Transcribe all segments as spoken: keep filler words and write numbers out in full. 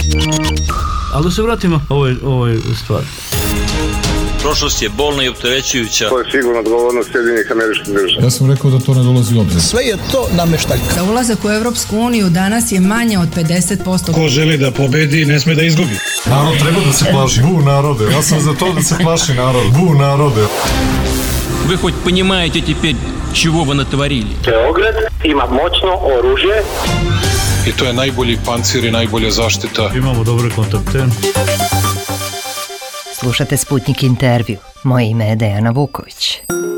Ali da se vratimo ovoj, ovoj stvari. Prošlost je bolna i opterećujuća. To je sigurno odgovornost Sjedinjenih Američkih Država. Ja sam rekao da to ne dolazi u obzir. Sve je to nameštaljka. Za ulazak u Evropsku uniju danas je manje od pedeset posto. Ko želi da pobedi, ne sme da izgubi. Narod treba da se plaši. Bu narode. Ja sam za to da se plaši narod. Bu narode. Вы хоть понимаете теперь, чего вы натворили? Beograd ima moćno oružje. I to je najbolji pancir i najbolja zaštita. Imamo dobre kontakte. Slušate Sputnik intervju. Moje ime je Dejana Vuković.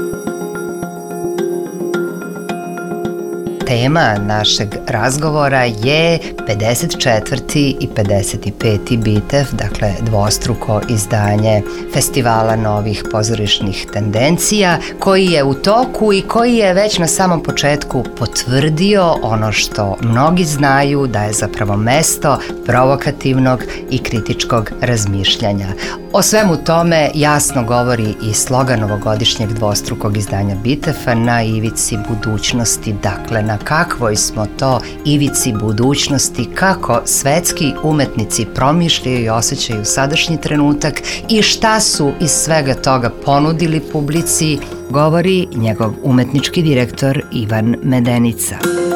Tema našeg razgovora je pedeset četvrti i pedeset peti Bitev, dakle dvostruko izdanje Festivala novih pozorišnih tendencija, koji je u toku i koji je već na samom početku potvrdio ono što mnogi znaju, da je zapravo mesto provokativnog i kritičkog razmišljanja. O svemu tome jasno govori i slogan ovogodišnjeg dvostrukog izdanja Bitefa Na ivici budućnosti, dakle na kakvoj smo to ivici budućnosti, kako svetski umetnici promišljaju i osjećaju sadašnji trenutak i šta su iz svega toga ponudili publici, govori njegov umetnički direktor Ivan Medenica.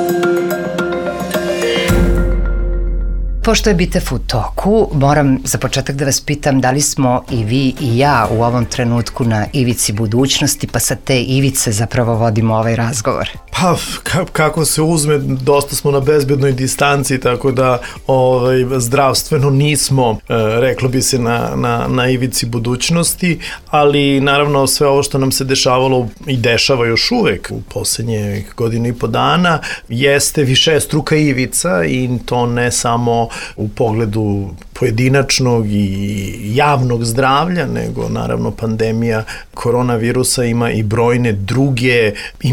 Pošto je Bitev u toku, moram za početak da vas pitam da li smo i vi i ja u ovom trenutku na ivici budućnosti, pa sa te ivice zapravo vodimo ovaj razgovor. Pa, kako se uzme, dosta smo na bezbednoj distanci, tako da ovaj, zdravstveno nismo, e, reklo bi se, na, na, na ivici budućnosti, ali naravno sve ovo što nam se dešavalo i dešava još uvek u poslednje godinu i po dana jeste višestruka ivica i to ne samo u pogledu pojedinačnog i javnog zdravlja, nego naravno pandemija koronavirusa ima i brojne druge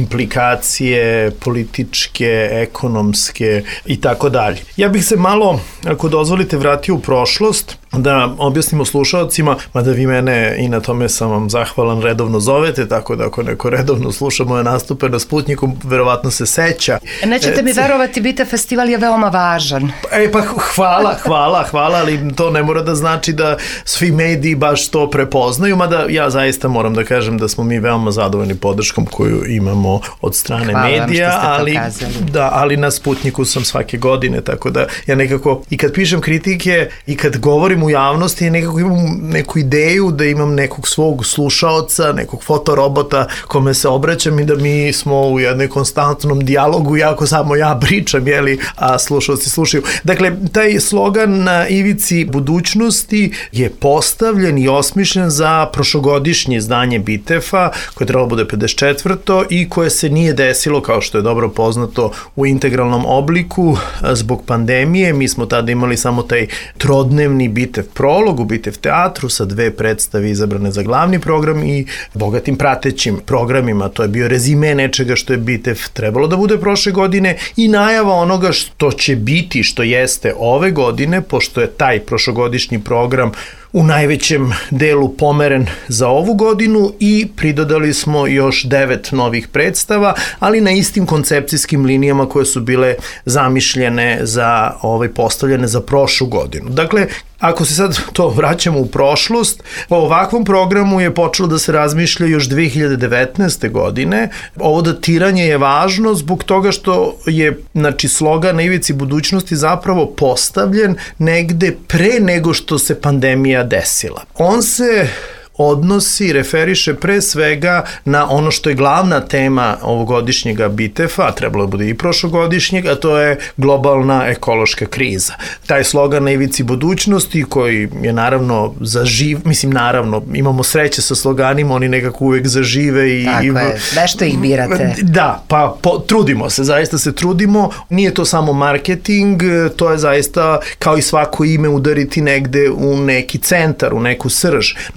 implikacije političke, ekonomske i tako dalje. Ja bih se malo, ako dozvolite, vratio u prošlost, da objasnimo slušalcima, mada vi mene i na tome sam vam zahvalan, redovno zovete, tako da ako neko redovno sluša moje nastupe na Sputniku, verovatno se seća. Nećete e, mi verovati, Bitev festival je veoma važan. E pa hvala, hvala, hvala, ali to ne mora da znači da svi mediji baš to prepoznaju, mada ja zaista moram da kažem da smo mi veoma zadovoljni podrškom koju imamo od strane hvala medija, ali, da, ali na Sputniku sam svake godine, tako da ja nekako i kad pišem kritike i kad govorim u javnosti, nekako imam neku ideju da imam nekog svog slušaoca, nekog fotorobota kome se obraćam i da mi smo u jednom konstantnom dijalogu, jako samo ja pričam, jeli, a slušaoci slušaju. Dakle, taj slogan Na ivici budućnosti je postavljen i osmišljen za prošlogodišnje izdanje Bitefa, koje trebalo bude pedeset četvrto i koje se nije desilo, kao što je dobro poznato, u integralnom obliku zbog pandemije. Mi smo tada imali samo taj trodnevni Bitev prolog u Bitev teatru sa dve predstave izabrane za glavni program i bogatim pratećim programima. To je bio rezime nečega što je Bitev trebalo da bude prošle godine i najava onoga što će biti, što jeste ove godine, pošto je taj prošlogodišnji program u najvećem delu pomeren za ovu godinu i pridodali smo još devet novih predstava, ali na istim koncepcijskim linijama koje su bile zamišljene za ovaj postavljene za prošlu godinu. Dakle, ako se sad to vraćamo u prošlost, o ovakvom programu je počelo da se razmišlja još dve hiljade devetnaeste. godine. Ovo datiranje je važno zbog toga što je, znači, slogan Na ivici budućnosti zapravo postavljen negde pre nego što se pandemija desila. On se odnosi, referiše pre svega na ono što je glavna tema ovogodišnjega Bitefa, a trebalo je bude i prošlogodišnjeg, a to je globalna ekološka kriza. Taj slogan Na ivici budućnosti, koji je naravno zaživ, mislim naravno, imamo sreće sa sloganima, oni nekako uvek zažive i... Tako je, nešto ih birate. Da, pa po, trudimo se, zaista se trudimo, nije to samo marketing, to je zaista kao i svako ime udariti negde u neki centar, u neku srž. Naravno,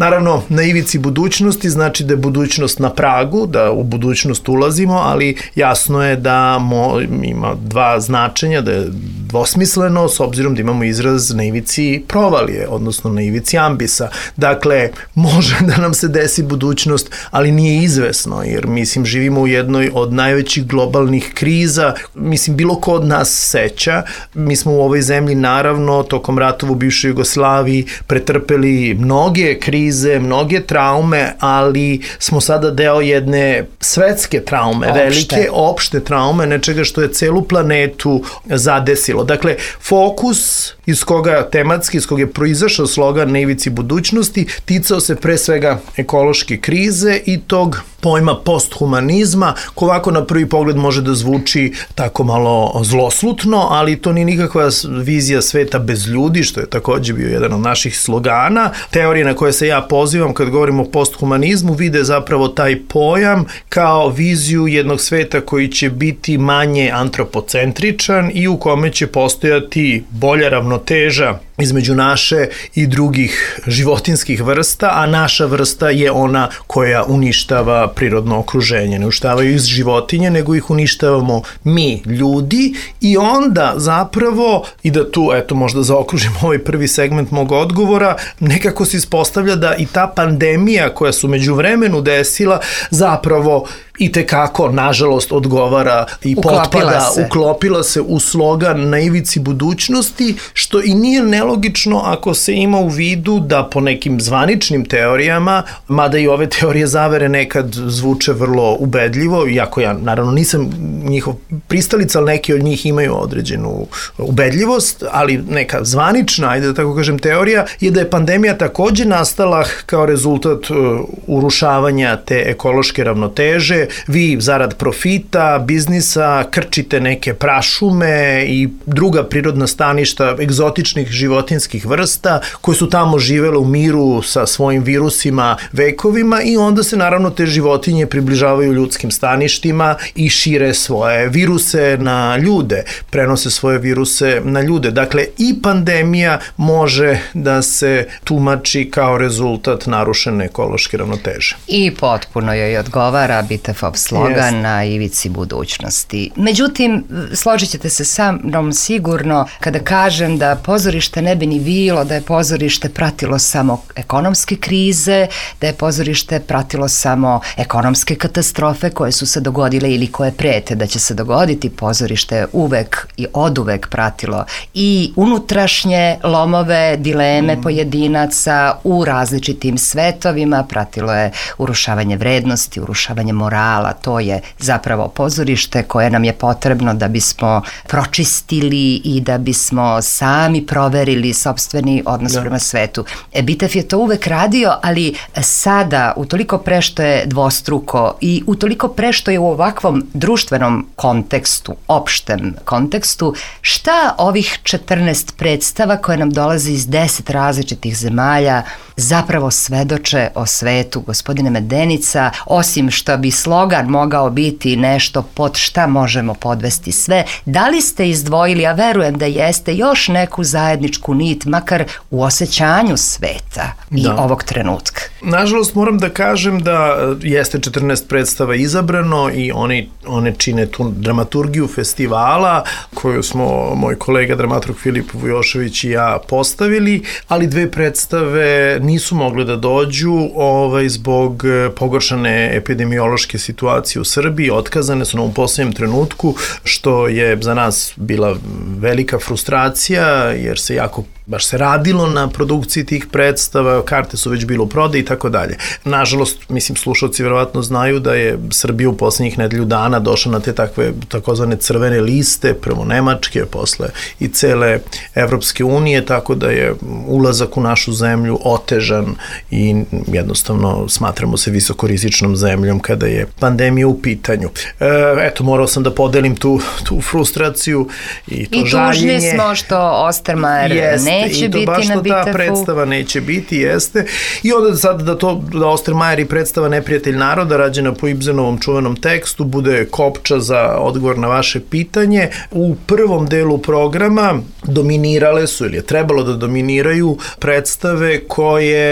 na ivici budućnosti, znači da je budućnost na pragu, da u budućnost ulazimo, ali jasno je da mo, ima dva značenja, da je dvosmisleno, s obzirom da imamo izraz na ivici provalije, odnosno na ivici ambisa. Dakle, može da nam se desi budućnost, ali nije izvesno, jer mislim živimo u jednoj od najvećih globalnih kriza, mislim bilo ko od nas seća, mi smo u ovoj zemlji naravno tokom ratova u bivšoj Jugoslaviji pretrpeli mnoge krize, mnoge traume, ali smo sada deo jedne svetske traume, opšte. velike opšte traume, nečega što je celu planetu zadesilo. Dakle, fokus iz koga tematski, iz koga je proizašao slogan na ivici budućnosti, ticao se pre svega ekološke krize i tog pojma posthumanizma, ko ovako na prvi pogled može da zvuči tako malo zloslutno, ali to nije nikakva vizija sveta bez ljudi, što je takođe bio jedan od naših slogana. Teorije na koje se ja pozivam kad govorimo o posthumanizmu vide zapravo taj pojam kao viziju jednog sveta koji će biti manje antropocentričan i u kome će postojati bolja ravnoteža između naše i drugih životinskih vrsta, a naša vrsta je ona koja uništava prirodno okruženje. Ne uništavaju iz životinje, nego ih uništavamo mi, ljudi, i onda zapravo, i da tu, eto, možda zaokružim ovaj prvi segment mog odgovora, nekako se ispostavlja da i ta pandemija koja su među vremenu desila zapravo i tekako, nažalost, odgovara i uklopila potpada, se. uklopila se u slogan na ivici budućnosti, što i nije nelogično ako se ima u vidu da po nekim zvaničnim teorijama, mada i ove teorije zavere nekad zvuče vrlo ubedljivo, iako ja naravno nisam njihov pristalica, ali neki od njih imaju određenu ubedljivost, ali neka zvanična, ajde da tako kažem, teorija je da je pandemija takođe nastala kao rezultat urušavanja te ekološke ravnoteže. Vi zarad profita, biznisa, krčite neke prašume i druga prirodna staništa egzotičnih životinskih vrsta koje su tamo živele u miru sa svojim virusima vekovima i onda se naravno te životinje približavaju ljudskim staništima i šire svoje viruse na ljude, prenose svoje viruse na ljude. Dakle, i pandemija može da se tumači kao rezultat narušene ekološke ravnoteže. I potpuno joj odgovara Bitefov slogan yes. na ivici budućnosti. Međutim, složit ćete se sa mnom sigurno kada kažem da pozorište ne bi ni bilo da je pozorište pratilo samo ekonomske krize, da je pozorište pratilo samo ekonomske katastrofe koje su se dogodile ili koje prete da će se dogoditi. Pozorište uvek i oduvek pratilo i unutrašnje lomove, dileme mm. pojedinaca u različitim svetovima, pratilo je urušavanje vrednosti, urušavanje morala. To je zapravo pozorište koje nam je potrebno da bismo pročistili i da bismo sami proverili sopstveni odnos da. prema svetu. Bitef je to uvek radio, ali sada utoliko pre što je dvostruko i utoliko pre što je u ovakvom društvenom kontekstu, opštem kontekstu, šta ovih četrnaest predstava koje nam dolaze iz deset različitih zemalja zapravo svedoče o svetu, gospodine Medenica, osim što bi slogan mogao biti nešto pod šta možemo podvesti sve, da li ste izdvojili, a verujem da jeste, još neku zajedničku nit, makar u osjećanju sveta i da. ovog trenutka? Nažalost, moram da kažem da jeste četrnaest predstava izabrano i oni, one čine tu dramaturgiju festivala koju smo moj kolega dramaturg Filip Vujošević i ja postavili, ali dve predstave nisu mogli da dođu ovaj, zbog pogoršane epidemiološke situacije u Srbiji, otkazane su nam u posljednjem trenutku, što je za nas bila velika frustracija, jer se jako baš se radilo na produkciji tih predstava, karte su već bilo u prodaji i tako dalje. Nažalost, mislim, slušalci verovatno znaju da je Srbija u poslednjih nedelju dana došla na te takve takozvane crvene liste, prvo Nemačke, posle i cele Evropske unije, tako da je ulazak u našu zemlju otežan i jednostavno smatramo se visokorizičnom zemljom kada je pandemija u pitanju. E, eto, morao sam da podelim tu, tu frustraciju i to I žaljenje. I tužni smo što Ostermajer ne neće i to biti baš na to Bitefu. Ta predstava neće biti, jeste. I onda sad da to, da Ostermajer i predstava Neprijatelj naroda, rađena po Ibsenovom čuvenom tekstu, bude kopča za odgovor na vaše pitanje. U prvom delu programa dominirale su, ili je trebalo da dominiraju predstave koje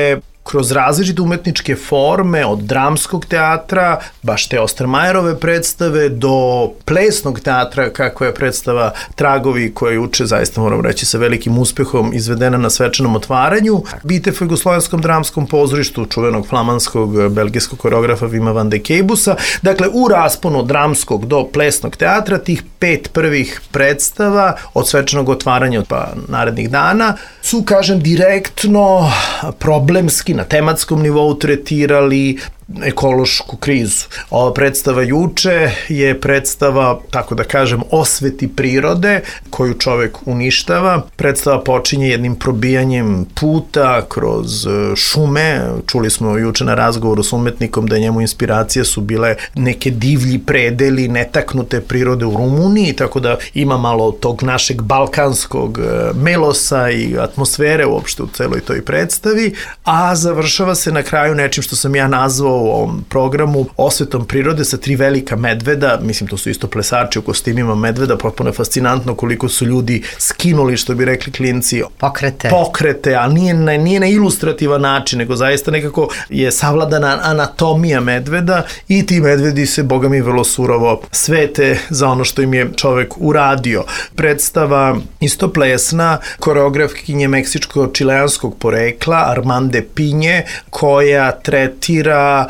kroz različite umetničke forme, od dramskog teatra, baš te Ostermajerove predstave, do plesnog teatra, kakva je predstava Tragovi, koja uče, zaista moram reći, sa velikim uspehom izvedena na svečanom otvaranju, Bitev u Jugoslovenskom dramskom pozorištu čuvenog flamanskog belgijskog koreografa Vima van de Kejbusa. Dakle, u rasponu od dramskog do plesnog teatra, tih pet prvih predstava od svečanog otvaranja pa narednih dana su, kažem, direktno problemski na tematskom nivou tretirali ekološku krizu. Ova predstava juče je predstava, tako da kažem, osveti prirode koju čovek uništava. Predstava počinje jednim probijanjem puta kroz šume. Čuli smo juče na razgovoru s umetnikom da njemu inspiracije su bile neke divlji predeli netaknute prirode u Rumuniji, tako da ima malo tog našeg balkanskog melosa i atmosfere uopšte u celoj toj predstavi, a završava se na kraju nečim što sam ja nazvao u ovom programu osvetom prirode sa tri velika medveda, mislim to su isto plesači u kostimima medveda, potpuno je fascinantno koliko su ljudi skinuli, što bi rekli klinci, pokrete, pokrete a nije na, nije na ilustrativan način, nego zaista nekako je savladana anatomija medveda i ti medvedi se, boga mi, vrlo surovo svete za ono što im je čovek uradio. Predstava isto plesna, koreografkinje meksičko-čileanskog porekla Armande Pinje, koja tretira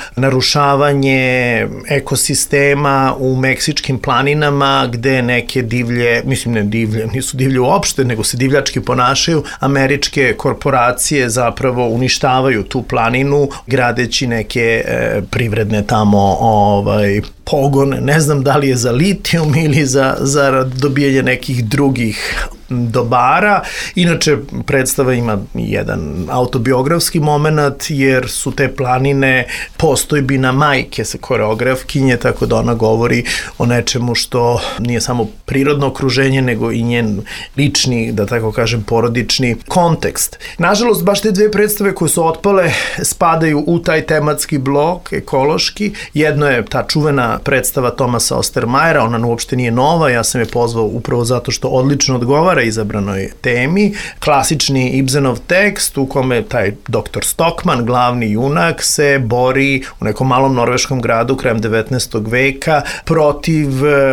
narušavanje ekosistema u meksičkim planinama gde neke divlje, mislim ne divlje, nisu divlje uopšte, nego se divljački ponašaju, američke korporacije zapravo uništavaju tu planinu gradeći neke e, privredne tamo ovaj, pogone, ne znam da li je za litijum ili za, za dobijanje nekih drugih dobara. Inače, predstava ima jedan autobiografski moment, jer su te planine postojbina majke sa koreografkinje, tako da ona govori o nečemu što nije samo prirodno okruženje, nego i njen lični, da tako kažem, porodični kontekst. Nažalost, baš te dve predstave koje su otpale spadaju u taj tematski blok, ekološki. Jedno je ta čuvena predstava Tomasa Ostermajera, ona uopšte nije nova, ja sam je pozvao upravo zato što odlično odgovara izabranoj temi. Klasični Ibsenov tekst u kome taj doktor Stockman, glavni junak, se bori u nekom malom norveškom gradu krajem devetnaestog veka protiv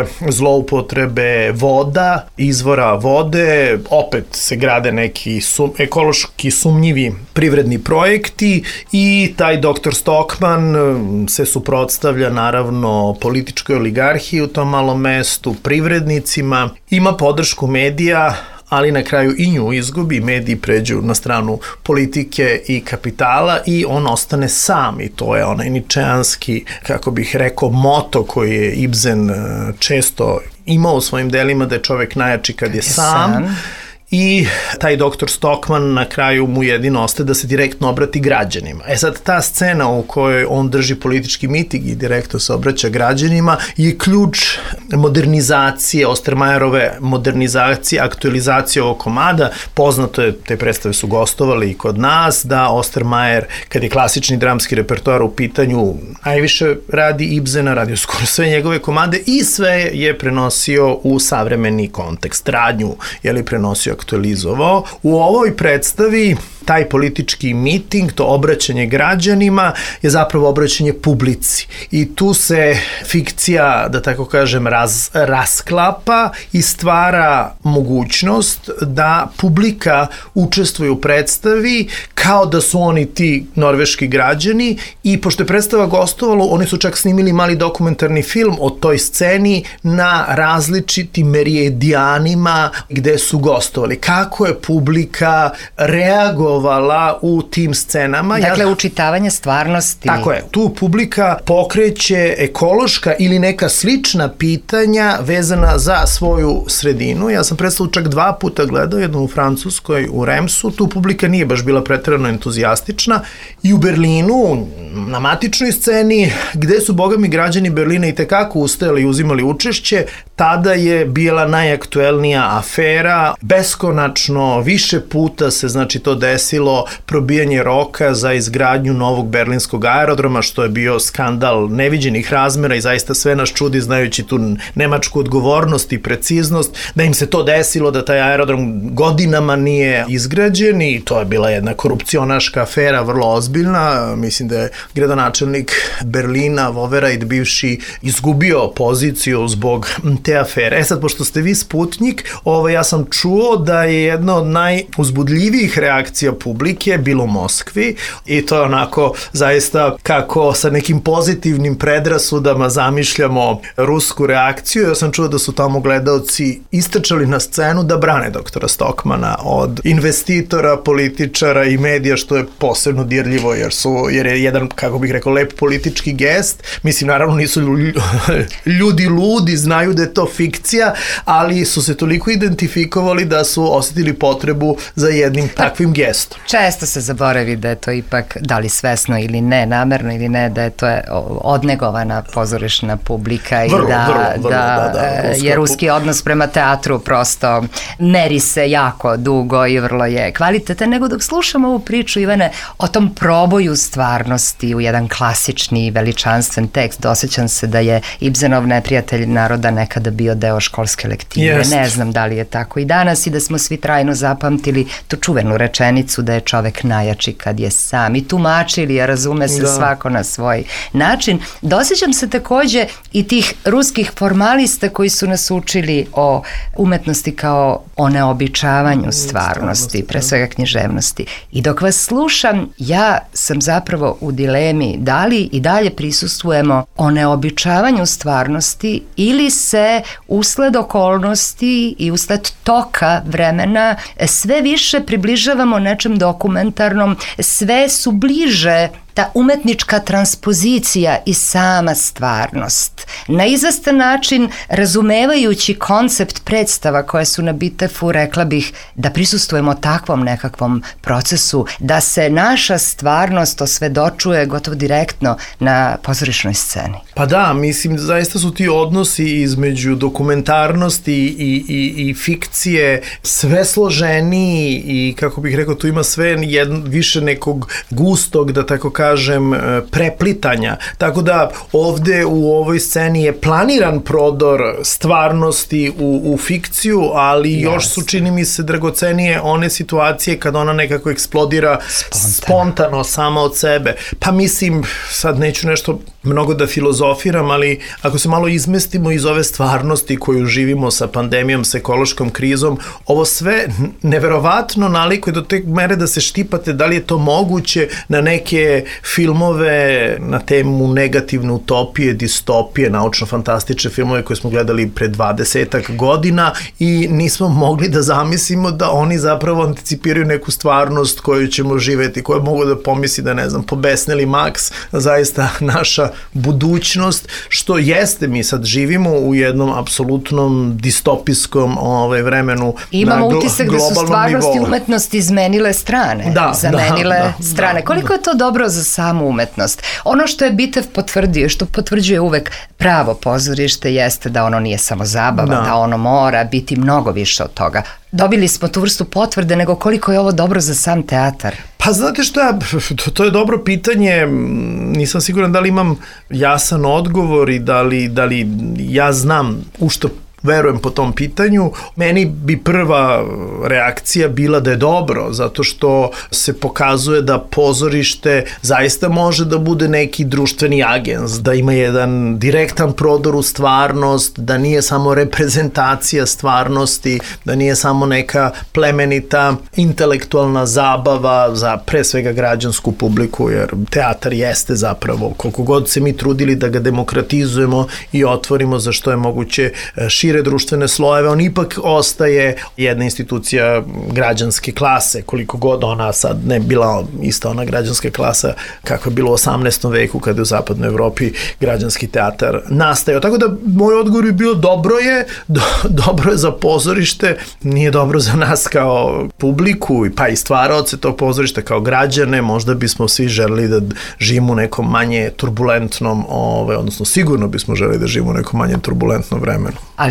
zloupotrebe voda, izvora vode, opet se grade neki sum, ekološki sumnjivi privredni projekti i taj doktor Stockman se suprotstavlja naravno političkoj oligarhiji u tom malom mestu, privrednicima, ima podršku medija, ali na kraju i nju izgubi, mediji pređu na stranu politike i kapitala i on ostane sam, i to je onaj ničeanski, kako bih rekao, moto koji je Ibsen često imao u svojim delima, da je čovek najjači kad je sam. sam. I taj doktor Stockman na kraju mu jedino ostaje da se direktno obrati građanima. E sad, ta scena u kojoj on drži politički miting i direktno se obraća građanima je ključ modernizacije, Ostermajerove modernizacije, aktualizacije ovog komada. Poznato je, te predstave su gostovali i kod nas, da Ostermajer, kad je klasični dramski repertoar u pitanju, najviše radi Ibsena, radio skoro sve njegove komade i sve je prenosio u savremeni kontekst. Radnju je li prenosio, aktualizovao. U ovoj predstavi taj politički miting, to obraćanje građanima je zapravo obraćanje publici. I tu se fikcija, da tako kažem, raz, rasklapa i stvara mogućnost da publika učestvuje u predstavi kao da su oni ti norveški građani, i pošto je predstava gostovalo, oni su čak snimili mali dokumentarni film o toj sceni na različitim meridijanima gde su gostovali. Kako je publika reagovala u tim scenama. Dakle, ja... učitavanje stvarnosti. Tako je. Tu publika pokreće ekološka ili neka slična pitanja vezana za svoju sredinu. Ja sam predstavu čak dva puta gledao, jednom u Francuskoj, u Remsu. Tu publika nije baš bila preterano entuzijastična. I u Berlinu, na matičnoj sceni, gde su, boga mi, građani Berlina i tekako ustajali i uzimali učešće, tada je bila najaktuelnija afera, beskonačno više puta se znači to desilo, probijanje roka za izgradnju novog berlinskog aerodroma, što je bio skandal neviđenih razmera i zaista sve nas čudi znajući tu nemačku odgovornost i preciznost, da im se to desilo, da taj aerodrom godinama nije izgrađen i to je bila jedna korupcionaška afera, vrlo ozbiljna. Mislim da je gradonačelnik Berlina, Wowereit, bivši, izgubio poziciju zbog te afere. E sad, pošto ste vi Sputnik, ovo, ja sam čuo da je jedna od najuzbudljivijih reakcija publike bilo u Moskvi i to je onako zaista kako sa nekim pozitivnim predrasudama zamišljamo rusku reakciju. Ja sam čuo da su tamo gledaoci istrčali na scenu da brane doktora Stockmana od investitora, političara i medija, što je posebno dirljivo jer, su, jer je jedan, kako bih rekao, lep politički gest. Mislim, naravno nisu ljudi ludi, znaju da je to fikcija, ali su se toliko identifikovali da su osjetili potrebu za jednim takvim gestom. Često se zaboravi da je to ipak, da li svesno ili ne, namerno ili ne, da je to odnegovana pozorišna publika i vrlo, da, vrlo, vrlo, da, da, da je ruski odnos prema teatru prosto meri se jako dugo i vrlo je kvalitetan, nego dok slušam ovu priču, Ivane, o tom proboju stvarnosti u jedan klasični i veličanstven tekst, osjećam se da je Ibsenov Neprijatelj naroda nekada bio deo školske lektire. Jest. Ne znam da li je tako i danas i da smo svi trajno zapamtili tu čuvenu rečenicu da je čovek najjači kad je sam i tumačili, a razume se da. Svako na svoj način. Dosjećam se takođe i tih ruskih formalista koji su nas učili o umetnosti kao o neobičavanju stvarnosti, pre svega književnosti. I dok vas slušam, ja sam zapravo u dilemi da li i dalje prisustvujemo o neobičavanju stvarnosti ili se usled okolnosti i usled toka vremena sve više približavamo nečem dokumentarnom, sve su bliže ta umetnička transpozicija i sama stvarnost. Na izvestan način, razumevajući koncept predstava koje su na Bitefu, rekla bih da prisustujemo takvom nekakvom procesu, da se naša stvarnost osvedočuje gotovo direktno na pozorišnoj sceni. Pa da, mislim, zaista su ti odnosi između dokumentarnosti i, i, i fikcije sve složeniji i, kako bih rekao, tu ima sve jedno, više nekog gustog, da tako kažem, preplitanja. Tako da ovde u ovoj sceni je planiran prodor stvarnosti u, u fikciju, ali yes. još su, čini mi se, dragocenije one situacije kad ona nekako eksplodira spontano, spontano sama od sebe. Pa mislim, sad neću nešto mnogo da filozofiram, ali ako se malo izmestimo iz ove stvarnosti koju živimo sa pandemijom, sa ekološkom krizom, ovo sve neverovatno nalikuje do te mere da se štipate da li je to moguće na neke filmove na temu negativne utopije, distopije, naučno-fantastične filmove koje smo gledali pre dvadesetak godina i nismo mogli da zamislimo da oni zapravo anticipiraju neku stvarnost koju ćemo živeti, koju mogu da pomisli da, ne znam, pobesneli Max, zaista naša budućnost, što jeste, mi sad živimo u jednom apsolutnom distopijskom ovaj, vremenu. Imamo na glo- utisak da su stvarnosti i umetnosti izmenile strane, da, zamenile da, da, strane. Da, Koliko da. je to dobro za samu umetnost? Ono što je Bitev potvrdio, što potvrđuje uvek pravo pozorište, jeste da ono nije samo zabava, da, da ono mora biti mnogo više od toga. Dobili smo tu vrstu potvrde, nego koliko je ovo dobro za sam teatar? Pa znate šta, to, to je dobro pitanje, nisam siguran da li imam jasan odgovor i da li, da li ja znam u što verujem po tom pitanju. Meni bi prva reakcija bila da je dobro, zato što se pokazuje da pozorište zaista može da bude neki društveni agens, da ima jedan direktan prodor u stvarnost, da nije samo reprezentacija stvarnosti, da nije samo neka plemenita intelektualna zabava za pre svega građansku publiku, jer teatar jeste zapravo, koliko god se mi trudili da ga demokratizujemo i otvorimo za što je moguće šire društvene slojeve, on ipak ostaje jedna institucija građanske klase, koliko god ona sad ne bila ista ona građanska klasa kako je bilo u osamnaestom veku kada je u zapadnoj Evropi građanski teatar nastajao. Tako da moj odgovor je bio dobro je, do, dobro je za pozorište, nije dobro za nas kao publiku pa i stvaraoce tog pozorišta kao građane, možda bismo svi želeli da živimo u nekom manje turbulentnom, ovaj, odnosno sigurno bismo želeli da živimo u nekom manje turbulentnom vremenu. Ali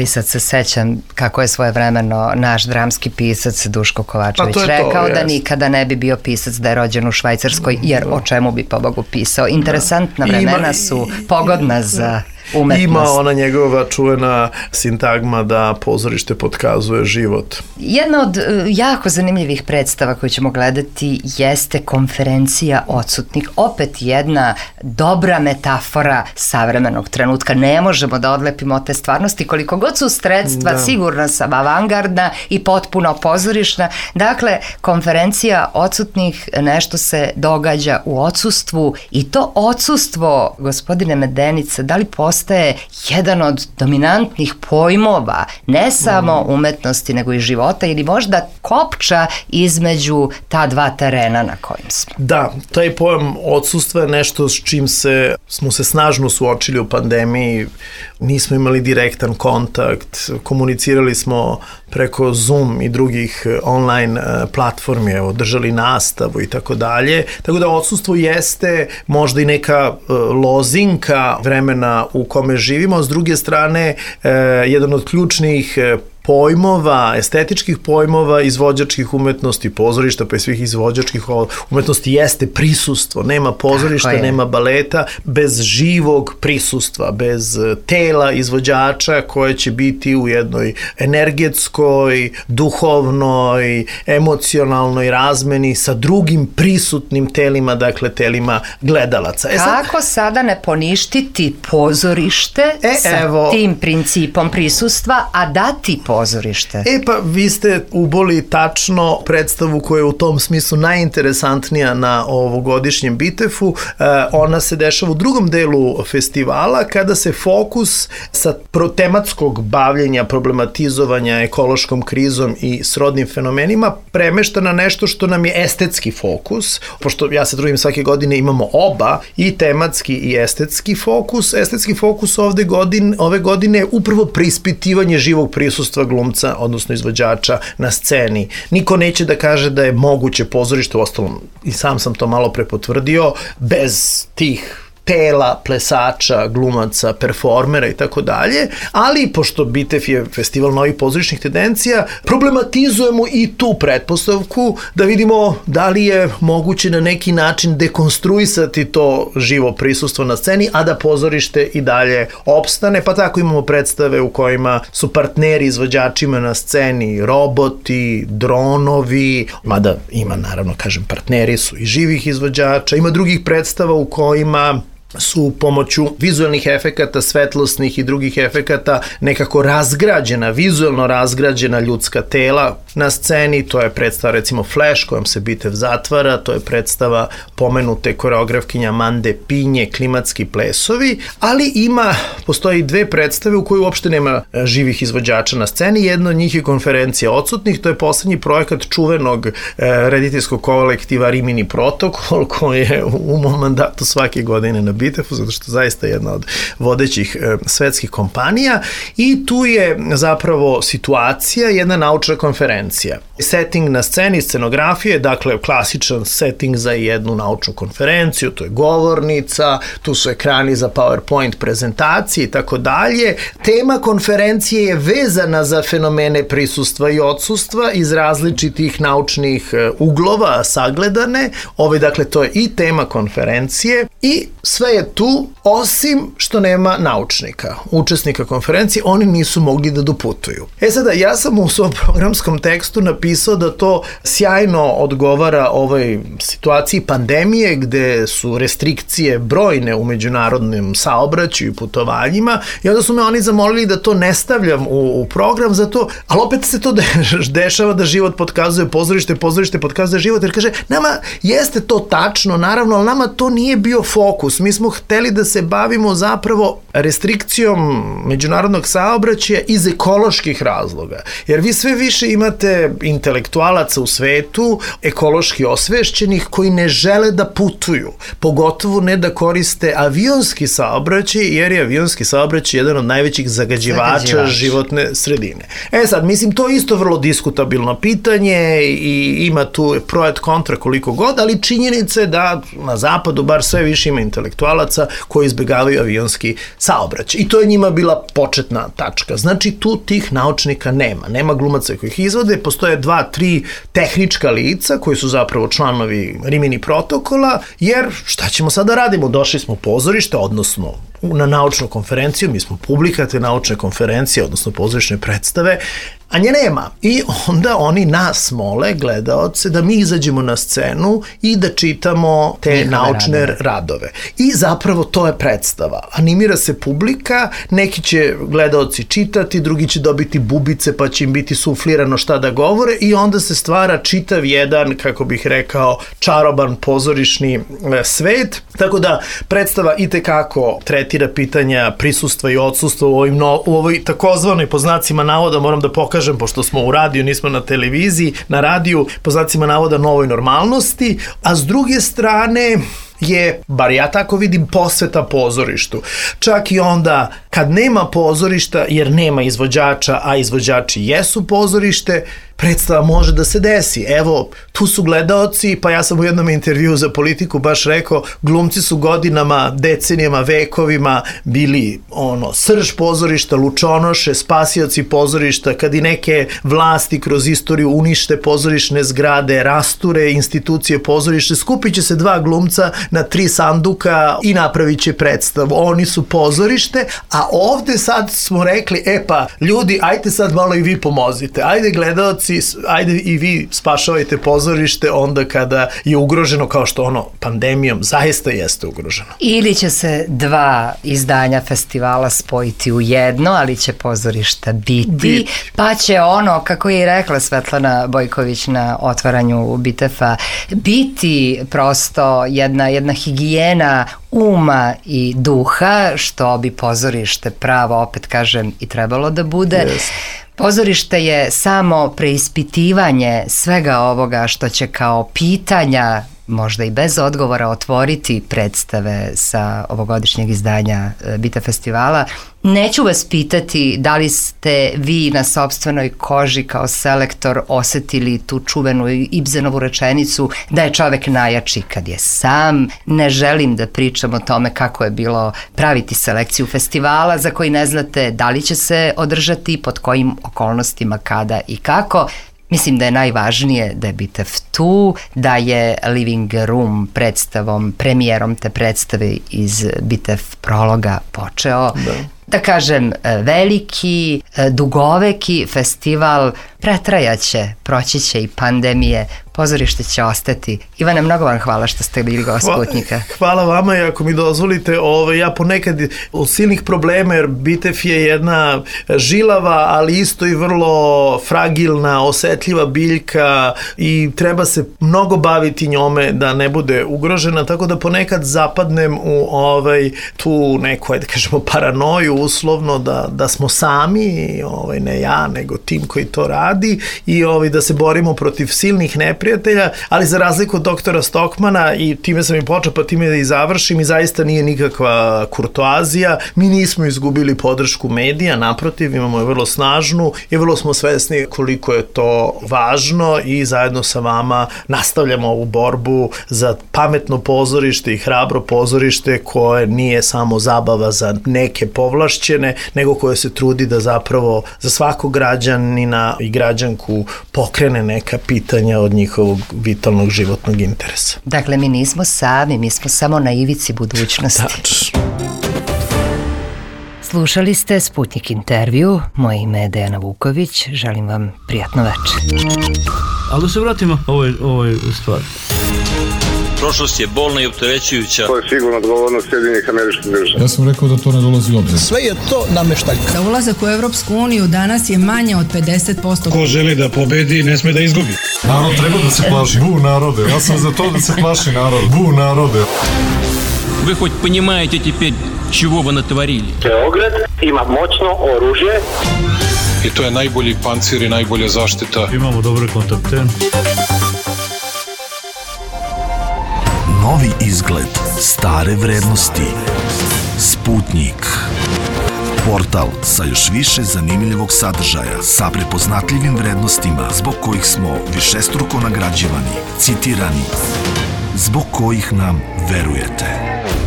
sad se sećam kako je svojevremeno naš dramski pisac Duško Kovačević Pa to je to, rekao da jest. nikada ne bi bio pisac da je rođen u Švajcarskoj, jer o čemu bi pobogu pisao. Interesantna Da. vremena Ima- su pogodna za umetnost. Ima ona njegova čuvena sintagma da pozorište potkazuje život. Jedna od uh, jako zanimljivih predstava koju ćemo gledati jeste konferencija odsutnih. Opet jedna dobra metafora savremenog trenutka. Ne možemo da odlepimo od te stvarnosti koliko god su sredstva, Da. sigurna sam, avangardna i potpuno pozorišna. Dakle, konferencija odsutnih, nešto se događa u odsustvu i to odsustvo, gospodine Medenica, da li postaje jedan od dominantnih pojmova ne samo umetnosti nego i života ili možda kopča između ta dva terena na kojim smo. Da, taj pojam odsustva je nešto s čim se, smo se snažno suočili u pandemiji, nismo imali direktan kontakt, komunicirali smo preko Zoom i drugih online platformi, evo, držali nastavu i tako dalje, tako da odsustvo jeste možda i neka lozinka vremena u kome živimo, a s druge strane jedan od ključnih pojmova, estetičkih pojmova izvođačkih umetnosti, pozorišta pa i svih izvođačkih umetnosti jeste prisustvo. Nema pozorišta, nema baleta bez živog prisustva, bez tela izvođača koje će biti u jednoj energetskoj, duhovnoj, emocionalnoj razmeni sa drugim prisutnim telima, dakle telima gledalaca. E sad, kako sada ne poništiti pozorište e, sa evo, tim principom prisustva, a dati pozorište? E pa vi ste uboli tačno predstavu koja je u tom smislu najinteresantnija na ovogodišnjem Bitefu. E, ona se dešava u drugom delu festivala kada se fokus sa tematskog bavljenja, problematizovanja ekološkom krizom i srodnim fenomenima premešta na nešto što nam je estetski fokus. Pošto ja se trudim svake godine imamo oba, i tematski i estetski fokus. Estetski fokus ovde godine, ove godine je upravo preispitivanje živog prisustva glumca, odnosno izvođača na sceni. Niko neće da kaže da je moguće pozorište, u ostalom i sam sam to malo prepotvrdio, bez tih tela, plesača, glumaca, performera i tako dalje, ali pošto Bitef je festival novih pozorišnih tendencija, problematizujemo i tu pretpostavku da vidimo da li je moguće na neki način dekonstruisati to živo prisustvo na sceni, a da pozorište i dalje opstane, pa tako imamo predstave u kojima su partneri izvođačima na sceni, roboti, dronovi, mada ima, naravno, kažem, partneri su i živih izvođača, ima drugih predstava u kojima su pomoću vizualnih efekata, svetlosnih i drugih efekata nekako razgrađena, vizualno razgrađena ljudska tela na sceni. To je predstava recimo Flash kojom se Bitev zatvara, to je predstava pomenute koreografkinja Amande Pinje, Klimatski plesovi, ali ima, postoji dve predstave u kojoj uopšte nema živih izvođača na sceni. Jedna od njih je konferencija odsutnih, to je poslednji projekat čuvenog e, rediteljskog kolektiva Rimini protokol, koji je u mom mandatu svake godine na Bitefu, zato što zaista je jedna od vodećih e, svetskih kompanija, i tu je zapravo situacija, jedna naučna konferencija. Setting na sceni, scenografije, dakle klasičan setting za jednu naučnu konferenciju, to je govornica, tu su ekrani za PowerPoint prezentacije i tako dalje. Tema konferencije je vezana za fenomene prisustva i odsustva iz različitih naučnih uglova sagledane. Ove, dakle, to je i tema konferencije i sve je tu, osim što nema naučnika, učesnika konferencije, oni nisu mogli da doputuju. E sada, ja sam u svom programskom tekstu napisao da to sjajno odgovara ovoj situaciji pandemije, gde su restrikcije brojne u međunarodnom saobraćaju i putovanjima, i onda su me oni zamolili da to ne stavljam u, u program, zato, ali opet se to dešava da život potkazuje pozorište, pozorište potkazuje život, jer kaže, nama jeste to tačno, naravno, ali nama to nije bio fokus. Mi smo hteli da se bavimo zapravo restrikcijom međunarodnog saobraćaja iz ekoloških razloga. Jer vi sve više imate intelektualaca u svetu, ekološki osvešćenih, koji ne žele da putuju, pogotovo ne da koriste avionski saobraćaj, jer je avionski saobraćaj jedan od najvećih zagađivača Zagađivač. životne sredine. E sad, mislim, to je isto vrlo diskutabilno pitanje i ima tu projekt kontra koliko god, ali činjenica je da na zapadu bar sve više previše ima intelektualaca koji izbjegavaju avionski saobraćaj. I to je njima bila početna tačka. Znači, tu tih naučnika nema. Nema glumaca koji ih izvode, postoje dva, tri tehnička lica koji su zapravo članovi Rimini protokola, jer šta ćemo sada radimo? Došli smo u pozorište, odnosno na naučnu konferenciju, mi smo publika te naučne konferencije, odnosno pozorišne predstave, a nje nema. I onda oni nas mole, gledaoce, da mi izađemo na scenu i da čitamo te Njihove naučne radove. radove. I zapravo to je predstava. Animira se publika, neki će gledaoci čitati, drugi će dobiti bubice pa će im biti suflirano šta da govore i onda se stvara čitav jedan, kako bih rekao, čaroban pozorišni svet. Tako da predstava itekako tretira pitanja prisustva i odsustva u, ovim no, u ovoj takozvanoj, po znacima navoda, moram da pokažem, pošto smo u radiju, nismo na televiziji, na radiju, po znacima navoda, novoj normalnosti, a s druge strane je, bar ja tako vidim, posveta pozorištu. Čak i onda kad nema pozorišta, jer nema izvođača, a izvođači jesu pozorište, predstava može da se desi. Evo, tu su gledaoci, pa ja sam u jednom intervjuu za Politiku baš rekao, glumci su godinama, decenijama, vekovima bili ono, srž pozorišta, lučonoše, spasioci pozorišta, kad i neke vlasti kroz istoriju unište pozorišne zgrade, rasture institucije pozorište, skupit će se dva glumca na tri sanduka i napravit će predstavu. Oni su pozorište, a ovde sad smo rekli, e pa, ljudi, ajte sad malo i vi pomozite. Ajde gledaoci, ajde i vi spašavajte pozorište onda kada je ugroženo, kao što ono pandemijom zaista jeste ugroženo. Ili će se dva izdanja festivala spojiti u jedno, ali će pozorišta biti, Bit. pa će ono, kako je i rekla Svetlana Bojković na otvaranju Bitefa, biti prosto jedna, jedna higijena uma i duha, što bi pozorište pravo, opet kažem, i trebalo da bude. Yes. Pozorište je samo preispitivanje svega ovoga što će kao pitanja, možda i bez odgovora, otvoriti predstave sa ovogodišnjeg izdanja Bita festivala. Neću vas pitati da li ste vi na sopstvenoj koži kao selektor osetili tu čuvenu Ibsenovu rečenicu da je čovek najjači kad je sam. Ne želim da pričam o tome kako je bilo praviti selekciju festivala za koji ne znate da li će se održati, pod kojim okolnostima, kada i kako. Mislim da je najvažnije da je Bitef tu, da je Living Room predstavom, premijerom te predstave iz Bitef prologa počeo. Da. Da kažem, veliki, dugoveki festival pretrajaće, proći će i pandemije, pozorište će ostati. Ivane, mnogo vam hvala što ste bili gost Sputnika. Hvala vama i ako mi dozvolite, ove, ja ponekad u silnih problema, jer Bitef je jedna žilava, ali isto i vrlo fragilna, osetljiva biljka i treba se mnogo baviti njome da ne bude ugrožena, tako da ponekad zapadnem u ovaj, tu neku, ajde kažemo, paranoju, uslovno da, da smo sami, ovaj, ne ja, nego tim koji to radi i ovaj, da se borimo protiv silnih neprijatelja, ali za razliku od doktora Stockmana, i time sam i počeo, pa time da i završim, i zaista nije nikakva kurtoazija, mi nismo izgubili podršku medija, naprotiv, imamo je vrlo snažnu i vrlo smo svesni koliko je to važno i zajedno sa vama nastavljamo ovu borbu za pametno pozorište i hrabro pozorište koje nije samo zabava za neke povlašćene, nego koje se trudi da zapravo za svakog građanina i građanku pokrene neka pitanja od njihovog vitalnog životnog interesa. Dakle, mi nismo sami, mi smo samo na ivici budućnosti. Tačno. Slušali ste Sputnik intervju, moje ime je Dejana Vuković, želim vam prijatno večer. Ali da se vratimo ovoj, ovoj stvari. Prošlost je bolna i opterećujuća. To je sigurno odgovornost Sjedinjenih Američkih Država. Ja sam rekao da to ne dolazi u obzir. Sve je to nameštaljka. Za ulazak u Evropsku uniju danas je manje od pedeset posto. Ko želi da pobedi, ne sme da izgubi. Narod treba da se plaši. Bu narode. Ja sam za to da se plaši narod. Bu narode. Вы хоть понимаете теперь, чего вы натворили? Beograd ima moćno oružje. I to je najbolji pancir i najbolja zaštita. Imamo dobre kontakte. Novi izgled, stare vrednosti. Sputnik. Portal sa još više zanimljivog sadržaja, sa prepoznatljivim vrednostima zbog kojih smo višestruko nagrađivani, citirani, zbog kojih nam verujete.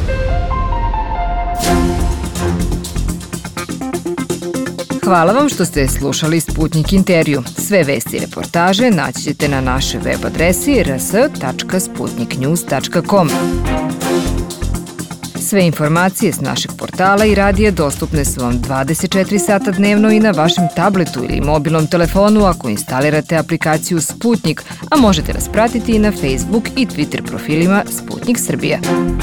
Hvala vam što ste slušali Sputnik intervju. Sve vesti i reportaže naći ćete na našoj web adresi r s tačka sputnik news tačka com. Sve informacije s našeg portala i radija dostupne su vam dvadeset četiri sata dnevno i na vašem tabletu ili mobilnom telefonu ako instalirate aplikaciju Sputnik, a možete nas pratiti i na Facebook i Twitter profilima Sputnik Srbija.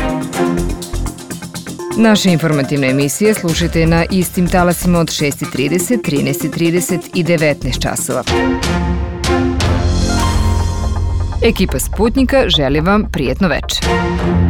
Naše informativne emisije slušajte na istim talasima od šest i trideset, trinaest i trideset i devetnaest časova. Ekipa Sputnika želi vam prijetno veče.